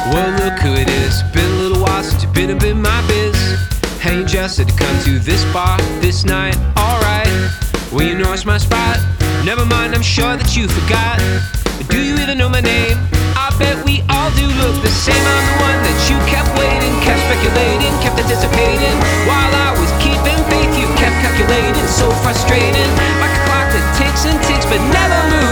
Well, look who it is. Been a little while since you've been up in my biz. Hey, just said to come to this bar this night. Alright, well, you know it's my spot. Never mind, I'm sure that you forgot. Do you even know my name? I bet we all do look the same. I'm the one that you kept waiting, kept speculating, kept anticipating. While I was keeping faith, you kept calculating. So frustrating, like a clock that ticks and ticks but never moves.